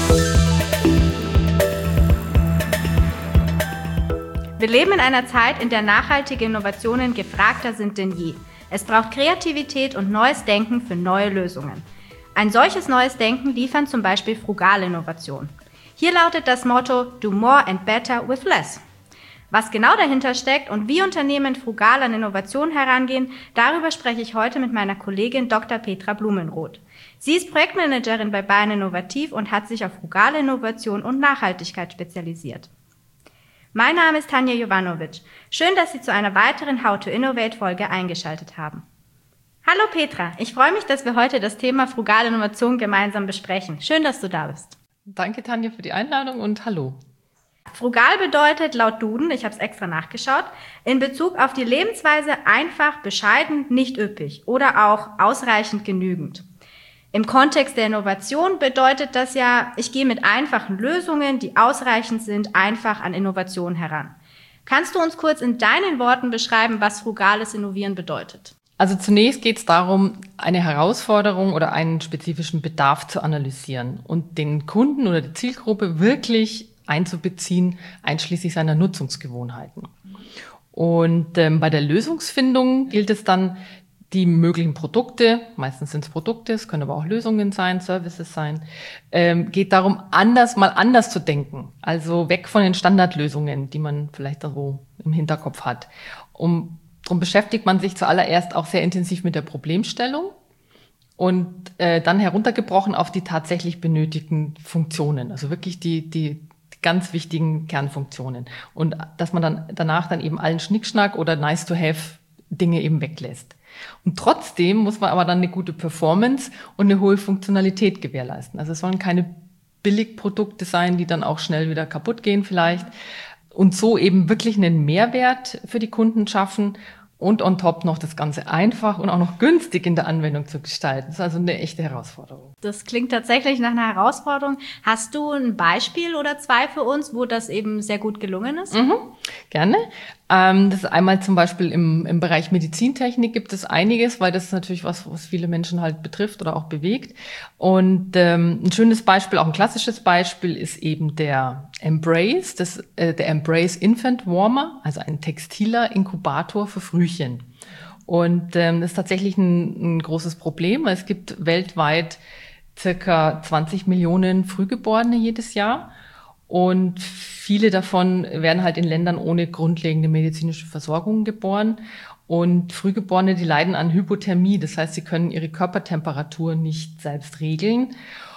Wir leben in einer Zeit, in der nachhaltige Innovationen gefragter sind denn je. Es braucht Kreativität und neues Denken für neue Lösungen. Ein solches neues Denken liefern zum Beispiel frugale Innovationen. Hier lautet das Motto Do more and better with less. Was genau dahinter steckt und wie Unternehmen frugal an Innovationen herangehen, darüber spreche ich heute mit meiner Kollegin Dr. Petra Blumenroth. Sie ist Projektmanagerin bei Bayern Innovativ und hat sich auf frugale Innovation und Nachhaltigkeit spezialisiert. Mein Name ist Tanja Jovanovic. Schön, dass Sie zu einer weiteren How to Innovate-Folge eingeschaltet haben. Hallo Petra, ich freue mich, dass wir heute das Thema frugale Innovation gemeinsam besprechen. Schön, dass du da bist. Danke Tanja für die Einladung und hallo. Frugal bedeutet laut Duden, ich habe es extra nachgeschaut, in Bezug auf die Lebensweise einfach, bescheiden, nicht üppig oder auch ausreichend genügend. Im Kontext der Innovation bedeutet das ja, ich gehe mit einfachen Lösungen, die ausreichend sind, einfach an Innovation heran. Kannst du uns kurz in deinen Worten beschreiben, was frugales Innovieren bedeutet? Also zunächst geht es darum, eine Herausforderung oder einen spezifischen Bedarf zu analysieren und den Kunden oder die Zielgruppe wirklich einzubeziehen, einschließlich seiner Nutzungsgewohnheiten. Und bei der Lösungsfindung gilt es dann, die möglichen Produkte, meistens sind es Produkte, es können aber auch Lösungen sein, Services sein, geht darum, anders zu denken. Also weg von den Standardlösungen, die man vielleicht so im Hinterkopf hat. Darum beschäftigt man sich zuallererst auch sehr intensiv mit der Problemstellung und dann heruntergebrochen auf die tatsächlich benötigten Funktionen, also wirklich die ganz wichtigen Kernfunktionen. Und dass man dann danach dann eben allen Schnickschnack oder nice-to-have Dinge eben weglässt. Und trotzdem muss man aber dann eine gute Performance und eine hohe Funktionalität gewährleisten. Also es sollen keine Billigprodukte sein, die dann auch schnell wieder kaputt gehen vielleicht. Und so eben wirklich einen Mehrwert für die Kunden schaffen und on top noch das Ganze einfach und auch noch günstig in der Anwendung zu gestalten. Das ist also eine echte Herausforderung. Das klingt tatsächlich nach einer Herausforderung. Hast du ein Beispiel oder zwei für uns, wo das eben sehr gut gelungen ist? Gerne. Das ist einmal zum Beispiel im Bereich Medizintechnik gibt es einiges, weil das ist natürlich was viele Menschen halt betrifft oder auch bewegt. Und ein schönes Beispiel, auch ein klassisches Beispiel, ist eben der Embrace, der Embrace Infant Warmer, also ein textiler Inkubator für Frühchen. Und das ist tatsächlich ein großes Problem, weil es gibt weltweit circa 20 Millionen Frühgeborene jedes Jahr. Und viele davon werden halt in Ländern ohne grundlegende medizinische Versorgung geboren. Und Frühgeborene, die leiden an Hypothermie. Das heißt, sie können ihre Körpertemperatur nicht selbst regeln.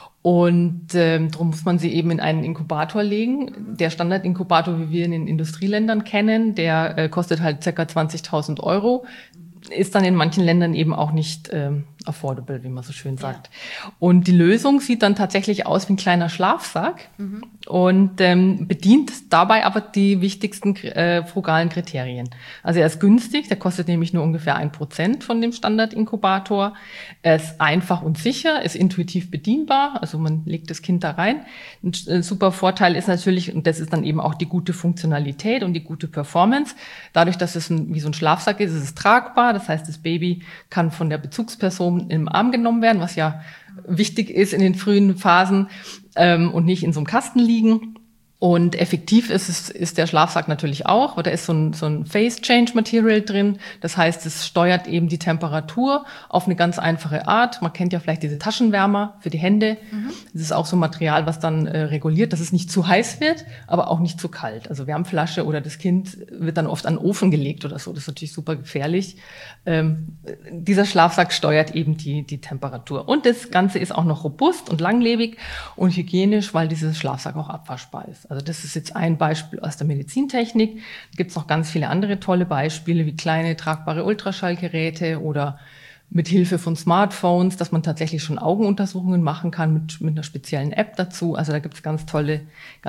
Und darum muss man sie eben in einen Inkubator legen. Der Standardinkubator, wie wir ihn in Industrieländern kennen, der kostet halt ca. 20.000 €. Ist dann in manchen Ländern eben auch nicht affordable, wie man so schön sagt. Ja. Und die Lösung sieht dann tatsächlich aus wie ein kleiner Schlafsack und bedient dabei aber die wichtigsten frugalen Kriterien. Also er ist günstig, der kostet nämlich nur ungefähr 1% von dem Standardinkubator. Er ist einfach und sicher, ist intuitiv bedienbar, also man legt das Kind da rein. Ein super Vorteil ist natürlich, und das ist dann eben auch die gute Funktionalität und die gute Performance, dadurch, dass es wie so ein Schlafsack ist es tragbar. Das heißt, das Baby kann von der Bezugsperson im Arm genommen werden, was ja wichtig ist in den frühen Phasen und nicht in so einem Kasten liegen. Und effektiv ist der Schlafsack natürlich auch, weil da ist so ein Phase Change Material drin. Das heißt, es steuert eben die Temperatur auf eine ganz einfache Art. Man kennt ja vielleicht diese Taschenwärmer für die Hände. Das ist auch so ein Material, was dann reguliert, dass es nicht zu heiß wird, aber auch nicht zu kalt. Also Wärmflasche oder das Kind wird dann oft an den Ofen gelegt oder so. Das ist natürlich super gefährlich. Dieser Schlafsack steuert eben die Temperatur. Und das Ganze ist auch noch robust und langlebig und hygienisch, weil dieses Schlafsack auch abwaschbar ist. Also das ist jetzt ein Beispiel aus der Medizintechnik. Da gibt es noch ganz viele andere tolle Beispiele, wie kleine tragbare Ultraschallgeräte oder mit Hilfe von Smartphones, dass man tatsächlich schon Augenuntersuchungen machen kann mit einer speziellen App dazu. Also da gibt es ganz tolle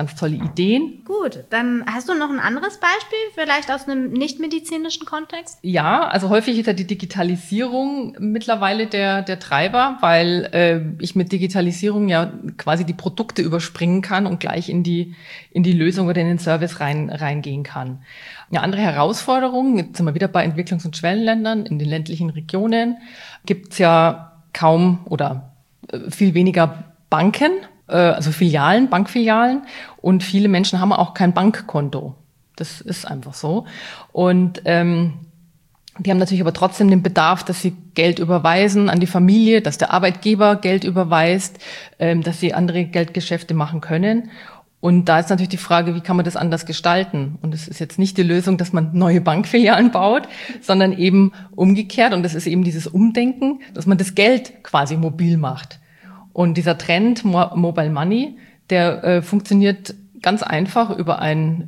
Ideen. Gut, dann hast du noch ein anderes Beispiel, vielleicht aus einem nicht-medizinischen Kontext? Ja, also häufig ist ja die Digitalisierung mittlerweile der Treiber, weil ich mit Digitalisierung ja quasi die Produkte überspringen kann und gleich in die Lösung oder in den Service reingehen kann. Eine andere Herausforderung, jetzt sind wir wieder bei Entwicklungs- und Schwellenländern, in den ländlichen Regionen, gibt's ja kaum oder viel weniger Banken, also Filialen, Bankfilialen, und viele Menschen haben auch kein Bankkonto. Das ist einfach so. Und die haben natürlich aber trotzdem den Bedarf, dass sie Geld überweisen an die Familie, dass der Arbeitgeber Geld überweist, dass sie andere Geldgeschäfte machen können. Und da ist natürlich die Frage, wie kann man das anders gestalten? Und es ist jetzt nicht die Lösung, dass man neue Bankfilialen baut, sondern eben umgekehrt. Und das ist eben dieses Umdenken, dass man das Geld quasi mobil macht. Und dieser Trend Mobile Money, der funktioniert ganz einfach über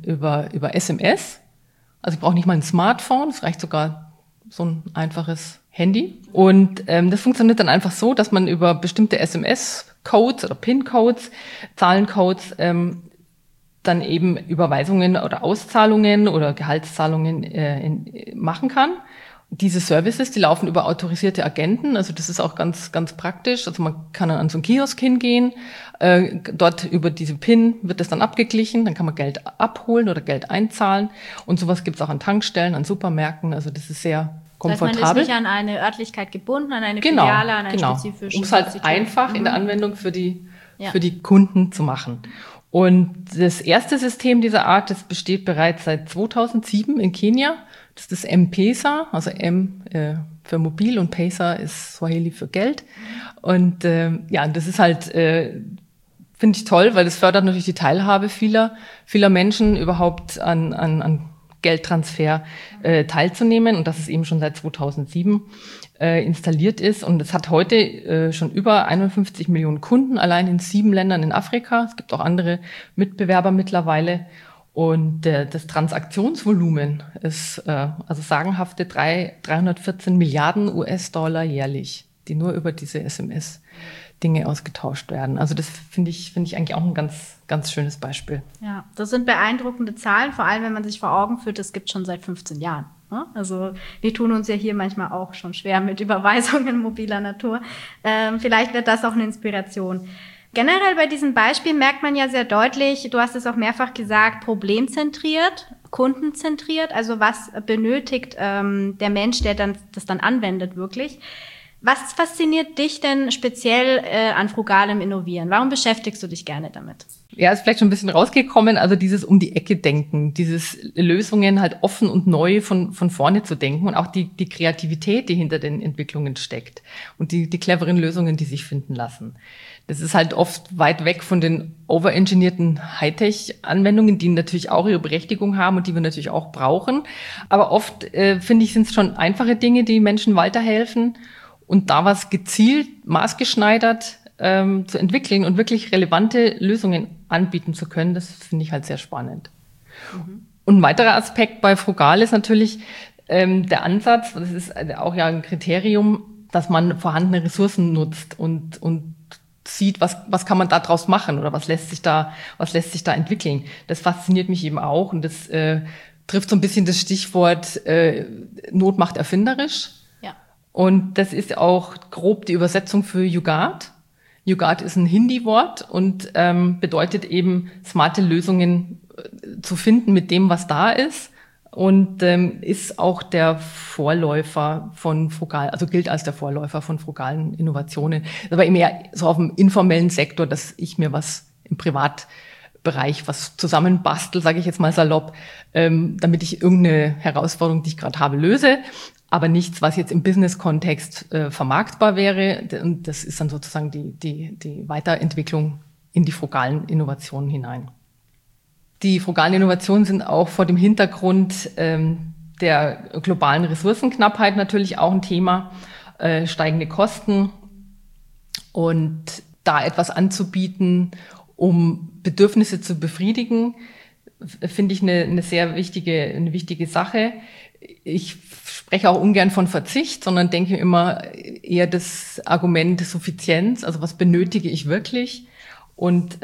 SMS. Also ich brauche nicht mal ein Smartphone, es reicht sogar so ein einfaches Handy. Und das funktioniert dann einfach so, dass man über bestimmte SMS-Codes oder PIN-Codes, Zahlencodes, dann eben Überweisungen oder Auszahlungen oder Gehaltszahlungen machen kann. Diese Services, die laufen über autorisierte Agenten, also das ist auch ganz, ganz praktisch. Also man kann dann an so einen Kiosk hingehen, dort über diese PIN wird das dann abgeglichen, dann kann man Geld abholen oder Geld einzahlen, und sowas gibt's auch an Tankstellen, an Supermärkten, also das ist sehr komfortabel. Das heißt, man ist nicht an eine Örtlichkeit gebunden, an eine Filiale, an einen spezifischen... Um es halt einfach in der Anwendung für die Kunden zu machen. Und das erste System dieser Art, das besteht bereits seit 2007 in Kenia. Das ist das M-Pesa, also M für mobil und Pesa ist Swahili für Geld. Und das ist halt, finde ich toll, weil das fördert natürlich die Teilhabe vieler Menschen überhaupt an Geldtransfer teilzunehmen, und dass es eben schon seit 2007 installiert ist. Und es hat heute schon über 51 Millionen Kunden, allein in 7 Ländern in Afrika. Es gibt auch andere Mitbewerber mittlerweile. Und das Transaktionsvolumen ist also sagenhafte 314 Milliarden US-Dollar jährlich, die nur über diese SMS-Dinge ausgetauscht werden. Also das finde ich eigentlich auch ein ganz, ganz schönes Beispiel. Ja, das sind beeindruckende Zahlen, vor allem wenn man sich vor Augen führt, das gibt es schon seit 15 Jahren. Ne? Also wir tun uns ja hier manchmal auch schon schwer mit Überweisungen mobiler Natur. Vielleicht wird das auch eine Inspiration. Generell bei diesem Beispiel merkt man ja sehr deutlich, du hast es auch mehrfach gesagt, problemzentriert, kundenzentriert, also was benötigt der Mensch, der das dann anwendet wirklich. Was fasziniert dich denn speziell an frugalem Innovieren? Warum beschäftigst du dich gerne damit? Ja, ist vielleicht schon ein bisschen rausgekommen, also dieses um die Ecke denken, dieses Lösungen halt offen und neu von vorne zu denken, und auch die Kreativität, die hinter den Entwicklungen steckt, und die cleveren Lösungen, die sich finden lassen. Das ist halt oft weit weg von den overengineerten Hightech-Anwendungen, die natürlich auch ihre Berechtigung haben und die wir natürlich auch brauchen. Aber oft, finde ich, sind es schon einfache Dinge, die Menschen weiterhelfen. Und da was gezielt, maßgeschneidert zu entwickeln und wirklich relevante Lösungen anbieten zu können, das finde ich halt sehr spannend. Mhm. Und ein weiterer Aspekt bei Frugal ist natürlich der Ansatz, das ist auch ja ein Kriterium, dass man vorhandene Ressourcen nutzt und sieht, was kann man da draus machen oder was lässt sich da entwickeln. Das fasziniert mich eben auch, und das trifft so ein bisschen das Stichwort Not macht erfinderisch. Ja. Und das ist auch grob die Übersetzung für Jugaad. Jugaad ist ein Hindi-Wort und bedeutet eben, smarte Lösungen zu finden mit dem, was da ist. Und ist auch der Vorläufer von frugal, also gilt als der Vorläufer von frugalen Innovationen. Aber eben eher so auf dem informellen Sektor, dass ich mir was im Privatbereich was zusammenbastel, sage ich jetzt mal salopp, damit ich irgendeine Herausforderung, die ich gerade habe, löse. Aber nichts, was jetzt im Business-Kontext vermarktbar wäre. Und das ist dann sozusagen die Weiterentwicklung in die frugalen Innovationen hinein. Die frugalen Innovationen sind auch vor dem Hintergrund der globalen Ressourcenknappheit natürlich auch ein Thema, steigende Kosten, und da etwas anzubieten, um Bedürfnisse zu befriedigen, finde ich eine sehr wichtige Sache. Ich spreche auch ungern von Verzicht, sondern denke immer eher das Argument der Suffizienz, also was benötige ich wirklich, und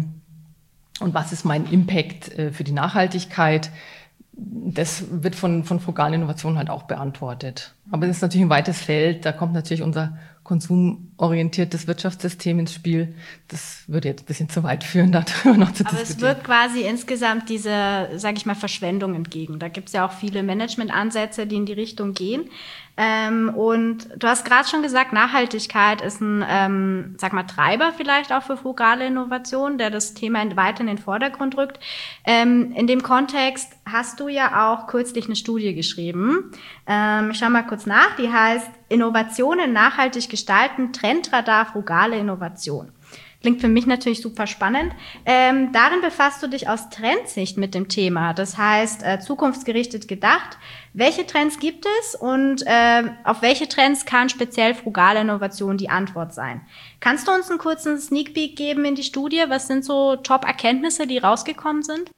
was ist mein Impact für die Nachhaltigkeit? Das wird von frugalen Innovationen halt auch beantwortet. Aber es ist natürlich ein weites Feld. Da kommt natürlich unser konsumorientiertes Wirtschaftssystem ins Spiel. Das würde jetzt ein bisschen zu weit führen, darüber noch zu diskutieren. Aber es wirkt quasi insgesamt diese, sage ich mal, Verschwendung entgegen. Da gibt es ja auch viele Managementansätze, die in die Richtung gehen. Und du hast gerade schon gesagt, Nachhaltigkeit ist ein, Treiber vielleicht auch für frugale Innovation, der das Thema weiter in den Vordergrund rückt. In dem Kontext hast du ja auch kürzlich eine Studie geschrieben. Ich schaue mal kurz nach. Die heißt Innovationen nachhaltig gestalten, Trendradar frugale Innovation. Klingt für mich natürlich super spannend. Darin befasst du dich aus Trendsicht mit dem Thema. Das heißt, zukunftsgerichtet gedacht. Welche Trends gibt es und auf welche Trends kann speziell frugale Innovation die Antwort sein? Kannst du uns einen kurzen Sneak Peek geben in die Studie? Was sind so Top-Erkenntnisse, die rausgekommen sind?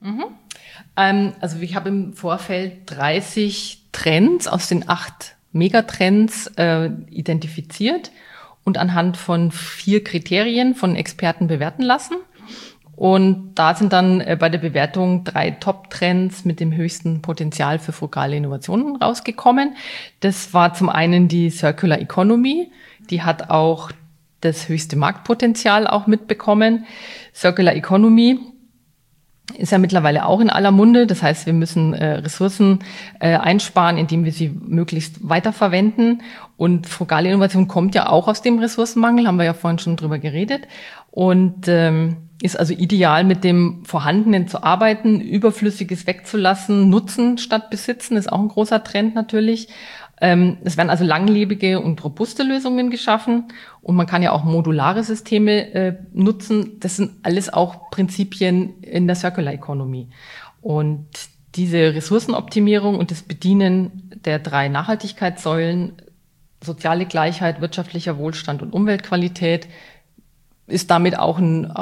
Also ich habe im Vorfeld 30 Trends aus den 8 Megatrends identifiziert und anhand von 4 Kriterien von Experten bewerten lassen. Und da sind dann bei der Bewertung 3 Top-Trends mit dem höchsten Potenzial für frugale Innovationen rausgekommen. Das war zum einen die Circular Economy. Die hat auch das höchste Marktpotenzial auch mitbekommen. Circular Economy ist ja mittlerweile auch in aller Munde. Das heißt, wir müssen Ressourcen einsparen, indem wir sie möglichst weiterverwenden. Und frugale Innovation kommt ja auch aus dem Ressourcenmangel, haben wir ja vorhin schon drüber geredet. Und ist also ideal, mit dem Vorhandenen zu arbeiten, Überflüssiges wegzulassen, nutzen statt besitzen, ist auch ein großer Trend natürlich. Es werden also langlebige und robuste Lösungen geschaffen und man kann ja auch modulare Systeme nutzen. Das sind alles auch Prinzipien in der Circular Economy. Und diese Ressourcenoptimierung und das Bedienen der 3 Nachhaltigkeitssäulen, soziale Gleichheit, wirtschaftlicher Wohlstand und Umweltqualität, ist damit auch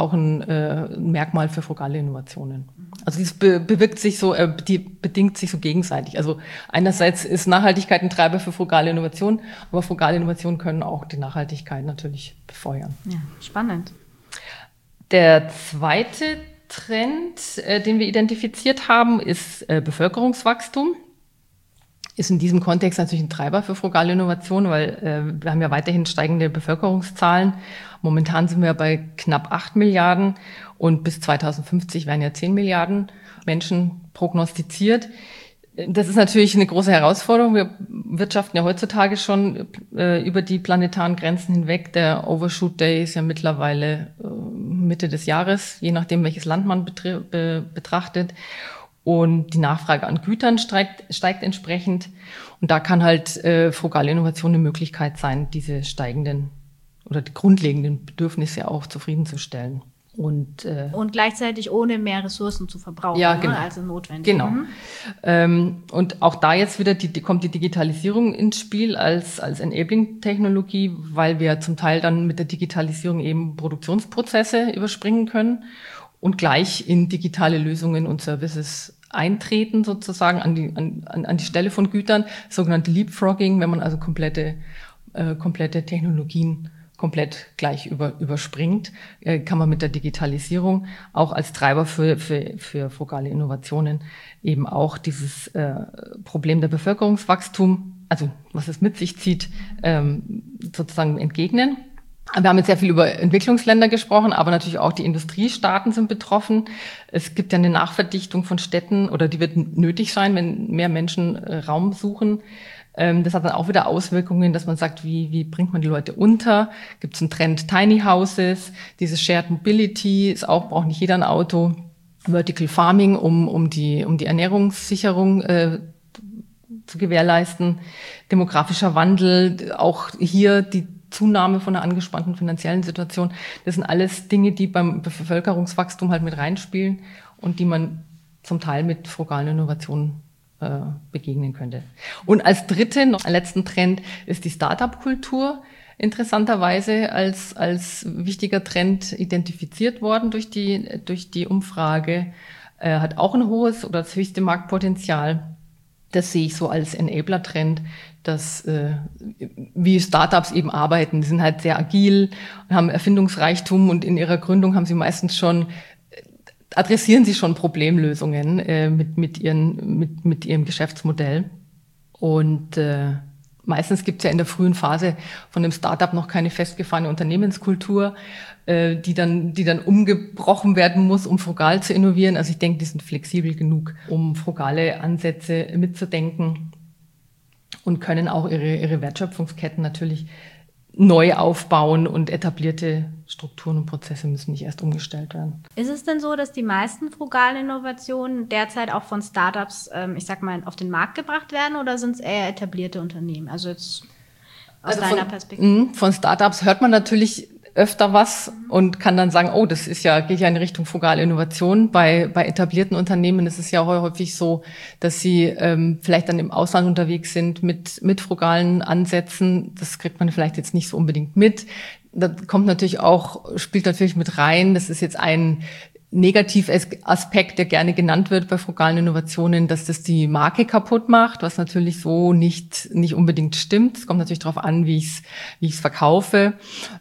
ein Merkmal für frugale Innovationen. Also es bewirkt sich so, die bedingt sich so gegenseitig. Also einerseits ist Nachhaltigkeit ein Treiber für frugale Innovation, aber frugale Innovationen können auch die Nachhaltigkeit natürlich befeuern. Ja, spannend. Der zweite Trend, den wir identifiziert haben, ist Bevölkerungswachstum. Ist in diesem Kontext natürlich ein Treiber für frugale Innovation, weil wir haben ja weiterhin steigende Bevölkerungszahlen. Momentan sind wir bei knapp 8 Milliarden und bis 2050 werden ja 10 Milliarden Menschen prognostiziert. Das ist natürlich eine große Herausforderung. Wir wirtschaften ja heutzutage schon über die planetaren Grenzen hinweg. Der Overshoot Day ist ja mittlerweile Mitte des Jahres, je nachdem, welches Land man betrachtet. Und die Nachfrage an Gütern steigt entsprechend. Und da kann halt frugale Innovation eine Möglichkeit sein, diese steigenden oder die grundlegenden Bedürfnisse auch zufriedenzustellen. Und gleichzeitig ohne mehr Ressourcen zu verbrauchen, ja, genau. Also notwendig. Genau. Und auch da jetzt wieder kommt die Digitalisierung ins Spiel als Enabling-Technologie, weil wir zum Teil dann mit der Digitalisierung eben Produktionsprozesse überspringen können und gleich in digitale Lösungen und Services eintreten, sozusagen an die Stelle von Gütern, sogenannte Leapfrogging, wenn man also komplette Technologien komplett gleich überspringt, kann man mit der Digitalisierung auch als Treiber für frugale Innovationen eben auch dieses Problem der Bevölkerungswachstum, also was es mit sich zieht, sozusagen entgegnen. Wir haben jetzt sehr viel über Entwicklungsländer gesprochen, aber natürlich auch die Industriestaaten sind betroffen. Es gibt ja eine Nachverdichtung von Städten oder die wird nötig sein, wenn mehr Menschen Raum suchen. Das hat dann auch wieder Auswirkungen, dass man sagt, wie bringt man die Leute unter? Gibt es einen Trend Tiny Houses? Dieses Shared Mobility braucht nicht jeder ein Auto. Vertical Farming, um die Ernährungssicherung zu gewährleisten. Demografischer Wandel, auch hier die Zunahme von einer angespannten finanziellen Situation. Das sind alles Dinge, die beim Bevölkerungswachstum halt mit reinspielen und die man zum Teil mit frugalen Innovationen begegnen könnte. Und als letzten Trend ist die Startup-Kultur interessanterweise als wichtiger Trend identifiziert worden durch die Umfrage. Hat auch ein hohes oder das höchste Marktpotenzial. Das sehe ich so als Enabler-Trend, dass wie Startups eben arbeiten. Die sind halt sehr agil, haben Erfindungsreichtum und in ihrer Gründung haben sie meistens adressieren sie schon Problemlösungen mit ihrem Geschäftsmodell. Und Meistens gibt es ja in der frühen Phase von einem Startup noch keine festgefahrene Unternehmenskultur, die dann umgebrochen werden muss, um frugal zu innovieren. Also ich denke, die sind flexibel genug, um frugale Ansätze mitzudenken und können auch ihre Wertschöpfungsketten natürlich neu aufbauen, und etablierte Strukturen und Prozesse müssen nicht erst umgestellt werden. Ist es denn so, dass die meisten frugalen Innovationen derzeit auch von Startups, ich sag mal, auf den Markt gebracht werden, oder sind es eher etablierte Unternehmen? Also jetzt aus deiner Perspektive. Von Startups hört man natürlich öfter was und kann dann sagen, oh, das geht ja in Richtung frugale Innovation. Bei etablierten Unternehmen ist es ja häufig so, dass sie vielleicht dann im Ausland unterwegs sind mit frugalen Ansätzen. Das kriegt man vielleicht jetzt nicht so unbedingt mit. Da spielt natürlich mit rein. Das ist jetzt ein Negativaspekt, der gerne genannt wird bei frugalen Innovationen, dass das die Marke kaputt macht, was natürlich so nicht unbedingt stimmt. Es kommt natürlich darauf an, wie ich es verkaufe.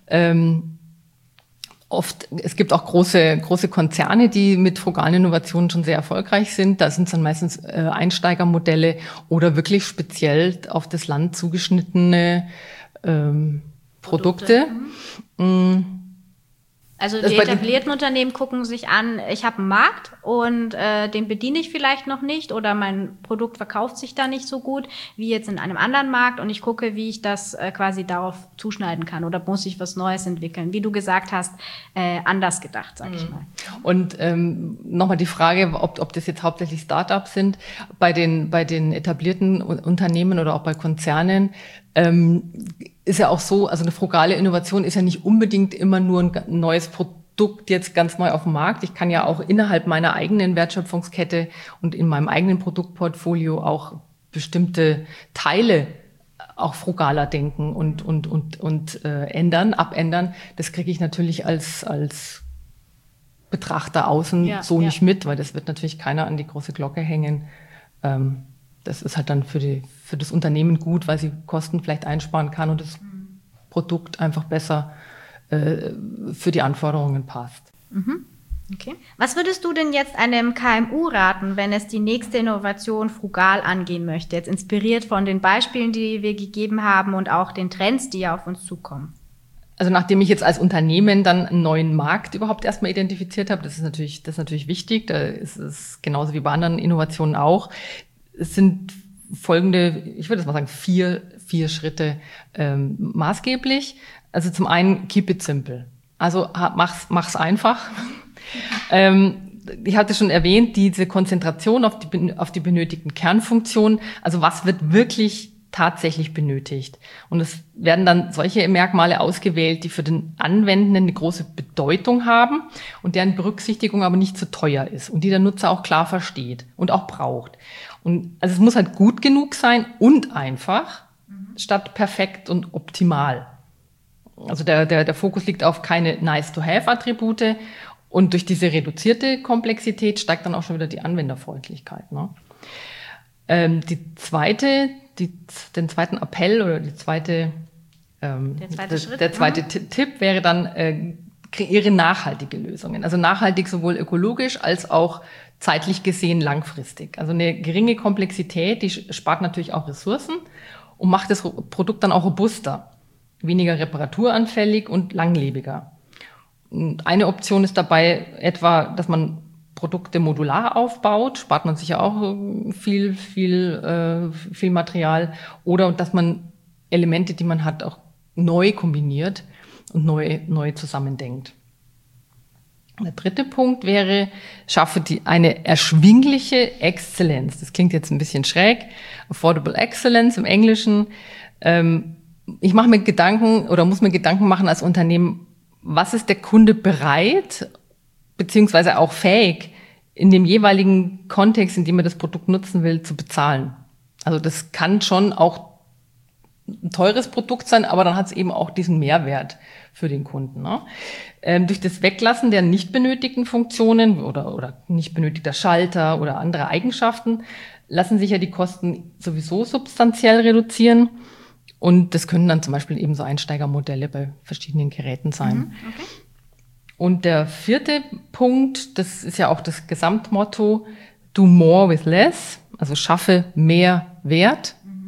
Es gibt auch große Konzerne, die mit frugalen Innovationen schon sehr erfolgreich sind. Da sind es dann meistens Einsteigermodelle oder wirklich speziell auf das Land zugeschnittene Produkte. Also die etablierten Unternehmen gucken sich an, ich habe einen Markt und den bediene ich vielleicht noch nicht, oder mein Produkt verkauft sich da nicht so gut wie jetzt in einem anderen Markt, und ich gucke, wie ich das quasi darauf zuschneiden kann, oder muss ich was Neues entwickeln. Wie du gesagt hast, anders gedacht, sag ich mal. Und nochmal die Frage, ob das jetzt hauptsächlich Startups sind. Bei den etablierten Unternehmen oder auch bei Konzernen ist ja auch so, also eine frugale Innovation ist ja nicht unbedingt immer nur ein neues Produkt jetzt ganz neu auf dem Markt. Ich kann ja auch innerhalb meiner eigenen Wertschöpfungskette und in meinem eigenen Produktportfolio auch bestimmte Teile auch frugaler denken und abändern. Das kriege ich natürlich als Betrachter außen nicht mit, weil das wird natürlich keiner an die große Glocke hängen. Das ist halt dann für das Unternehmen gut, weil sie Kosten vielleicht einsparen kann und das Produkt einfach besser für die Anforderungen passt. Okay. Was würdest du denn jetzt einem KMU raten, wenn es die nächste Innovation frugal angehen möchte? Jetzt inspiriert von den Beispielen, die wir gegeben haben, und auch den Trends, die ja auf uns zukommen. Also nachdem ich jetzt als Unternehmen dann einen neuen Markt überhaupt erstmal identifiziert habe, das ist natürlich wichtig, da ist es genauso wie bei anderen Innovationen auch. Es sind folgende, ich würde jetzt mal sagen, vier Schritte maßgeblich. Also zum einen, keep it simple. Also mach's einfach. Ich hatte schon erwähnt, diese Konzentration auf die benötigten Kernfunktionen. Also was wird wirklich tatsächlich benötigt? Und es werden dann solche Merkmale ausgewählt, die für den Anwendenden eine große Bedeutung haben und deren Berücksichtigung aber nicht zu teuer ist und die der Nutzer auch klar versteht und auch braucht. Und also es muss halt gut genug sein und einfach, statt perfekt und optimal. Also der Fokus liegt auf keine Nice-to-have-Attribute, und durch diese reduzierte Komplexität steigt dann auch schon wieder die Anwenderfreundlichkeit. Ne? Den zweiten Appell oder der zweite Tipp wäre dann, kreiere nachhaltige Lösungen. Also nachhaltig sowohl ökologisch als auch zeitlich gesehen langfristig. Also eine geringe Komplexität, die spart natürlich auch Ressourcen und macht das Produkt dann auch robuster, weniger reparaturanfällig und langlebiger. Und eine Option ist dabei etwa, dass man Produkte modular aufbaut, spart man sich ja auch viel Material, oder dass man Elemente, die man hat, auch neu kombiniert und neu zusammendenkt. Der dritte Punkt wäre, schaffe eine erschwingliche Exzellenz. Das klingt jetzt ein bisschen schräg. Affordable Excellence im Englischen. Ich mache mir Gedanken oder muss mir Gedanken machen als Unternehmen, was ist der Kunde bereit beziehungsweise auch fähig, in dem jeweiligen Kontext, in dem er das Produkt nutzen will, zu bezahlen. Also das kann schon auch ein teures Produkt sein, aber dann hat es eben auch diesen Mehrwert für den Kunden. Ne? Durch das Weglassen der nicht benötigten Funktionen oder nicht benötigter Schalter oder andere Eigenschaften lassen sich ja die Kosten sowieso substanziell reduzieren. Und das können dann zum Beispiel eben so Einsteigermodelle bei verschiedenen Geräten sein. Okay. Und der vierte Punkt, das ist ja auch das Gesamtmotto, do more with less, also schaffe mehr Wert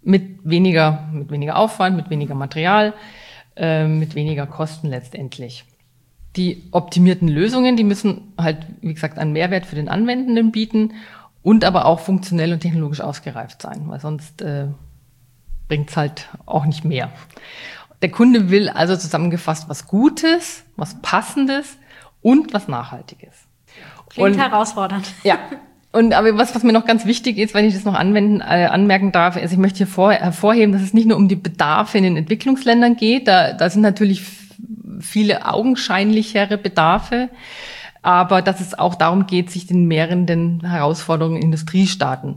mit weniger Aufwand, mit weniger Material, mit weniger Kosten letztendlich. Die optimierten Lösungen, die müssen halt, wie gesagt, einen Mehrwert für den Anwendenden bieten und aber auch funktionell und technologisch ausgereift sein, weil sonst bringt's halt auch nicht mehr. Der Kunde will also zusammengefasst was Gutes, was Passendes und was Nachhaltiges. Klingt herausfordernd. Ja. Aber was mir noch ganz wichtig ist, wenn ich das noch anmerken darf, also ich möchte hier hervorheben, dass es nicht nur um die Bedarfe in den Entwicklungsländern geht, da sind natürlich viele augenscheinlichere Bedarfe, aber dass es auch darum geht, sich den mehreren Herausforderungen in Industriestaaten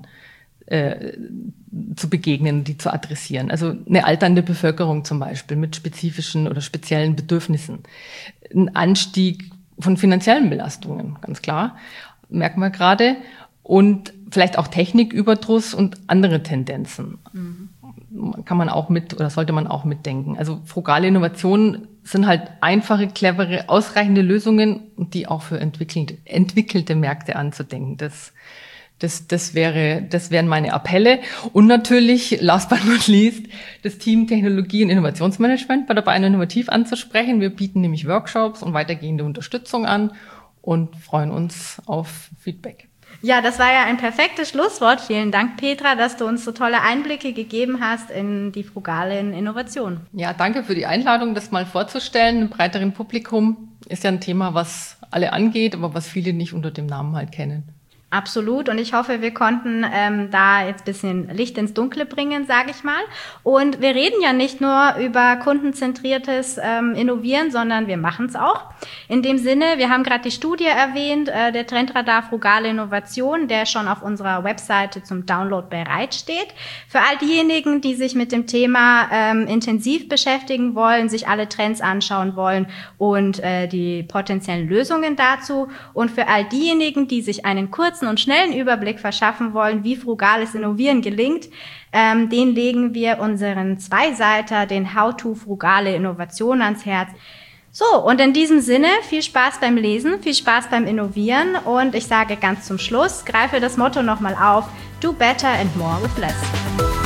zu begegnen, die zu adressieren. Also eine alternde Bevölkerung zum Beispiel mit spezifischen oder speziellen Bedürfnissen. Ein Anstieg von finanziellen Belastungen, ganz klar, merken wir gerade. Und vielleicht auch Techniküberdruss und andere Tendenzen. Kann man auch sollte man auch mitdenken. Also frugale Innovationen sind halt einfache, clevere, ausreichende Lösungen, die auch für entwickelte Märkte anzudenken. Das wären meine Appelle. Und natürlich, last but not least, das Team Technologie- und Innovationsmanagement bei der Bayern Innovativ anzusprechen. Wir bieten nämlich Workshops und weitergehende Unterstützung an und freuen uns auf Feedback. Ja, das war ja ein perfektes Schlusswort. Vielen Dank, Petra, dass du uns so tolle Einblicke gegeben hast in die frugalen Innovationen. Ja, danke für die Einladung, das mal vorzustellen. Im breiteren Publikum ist ja ein Thema, was alle angeht, aber was viele nicht unter dem Namen halt kennen. Absolut. Und ich hoffe, wir konnten da jetzt ein bisschen Licht ins Dunkle bringen, sage ich mal. Und wir reden ja nicht nur über kundenzentriertes Innovieren, sondern wir machen es auch. In dem Sinne, wir haben gerade die Studie erwähnt, der Trendradar Frugale Innovation, der schon auf unserer Webseite zum Download bereitsteht. Für all diejenigen, die sich mit dem Thema intensiv beschäftigen wollen, sich alle Trends anschauen wollen und die potenziellen Lösungen dazu. Und für all diejenigen, die sich einen kurzen und schnellen Überblick verschaffen wollen, wie frugales Innovieren gelingt, den legen wir unseren Zweiseiter, den How-to frugale Innovation ans Herz. So, und in diesem Sinne, viel Spaß beim Lesen, viel Spaß beim Innovieren und ich sage ganz zum Schluss, greife das Motto nochmal auf, do better and more with less.